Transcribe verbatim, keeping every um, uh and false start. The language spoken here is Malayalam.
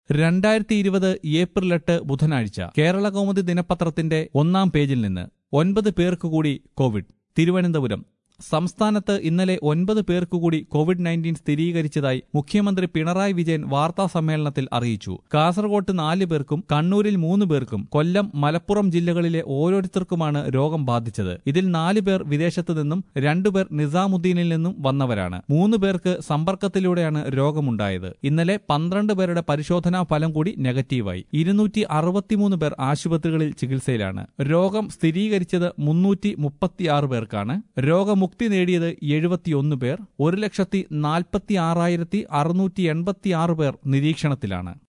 രണ്ടായിരത്തി ഇരുപത് ഏപ്രിൽ എട്ട് ബുധനാഴ്ച കേരള കൗമുദി ദിനപത്രത്തിന്റെ ഒന്നാം പേജിൽ നിന്ന് ഒൻപത് പേർക്ക് കൂടി കോവിഡ്. തിരുവനന്തപുരം. സംസ്ഥാനത്ത് ഇന്നലെ ഒൻപത് പേർക്കുകൂടി കോവിഡ് നയൻറ്റീൻ സ്ഥിരീകരിച്ചതായി മുഖ്യമന്ത്രി പിണറായി വിജയൻ വാർത്താ സമ്മേളനത്തിൽ അറിയിച്ചു. കാസർകോട്ട് നാല് പേർക്കും കണ്ണൂരിൽ മൂന്ന് പേർക്കും കൊല്ലം, മലപ്പുറം ജില്ലകളിലെ ഓരോരുത്തർക്കുമാണ് രോഗം ബാധിച്ചത്. ഇതിൽ നാല് പേർ വിദേശത്തു നിന്നും രണ്ടുപേർ നിസാമുദ്ദീനിൽ നിന്നും വന്നവരാണ്. മൂന്ന് പേർക്ക് സമ്പർക്കത്തിലൂടെയാണ് രോഗമുണ്ടായത്. ഇന്നലെ പന്ത്രണ്ട് പേരുടെ പരിശോധനാ ഫലം കൂടി നെഗറ്റീവായി. ഇരുന്നൂറ്റി അറുപത്തിമൂന്ന് പേർ ആശുപത്രികളിൽ ചികിത്സയിലാണ്. രോഗം സ്ഥിരീകരിച്ചത് മുന്നൂറ്റി മുപ്പത്തിയാറ് പേർക്കാണ്. രോഗം മുക്തി നേടിയത് എഴുപത്തിയൊന്ന് പേർ. ഒരു ലക്ഷത്തി നാൽപ്പത്തി ആറായിരത്തി അറുന്നൂറ്റി എൺപത്തി ആറ് പേർ നിരീക്ഷണത്തിലാണ്.